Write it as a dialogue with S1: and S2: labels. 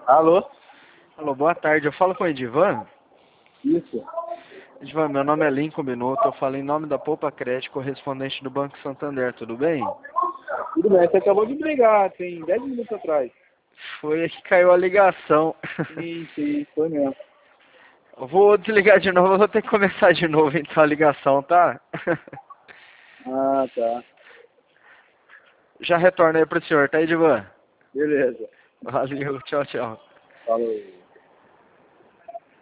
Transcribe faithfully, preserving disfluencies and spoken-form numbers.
S1: Alô?
S2: Alô, boa tarde. Eu falo com o Edivan.
S1: Isso.
S2: Edivan, meu nome é Lincoln Minuto. Eu falo em nome da Poupa Crédito, correspondente do Banco Santander. Tudo bem?
S1: Tudo bem, você acabou de brigar, tem dez minutos atrás.
S2: Foi que caiu a ligação.
S1: Sim, sim, foi mesmo.
S2: Eu vou desligar de novo. Eu vou ter que começar de novo então a ligação, tá?
S1: Ah, tá.
S2: Já retorno aí pro senhor, tá, Edivan?
S1: Beleza.
S2: Valeu, tchau, tchau.
S1: Falou.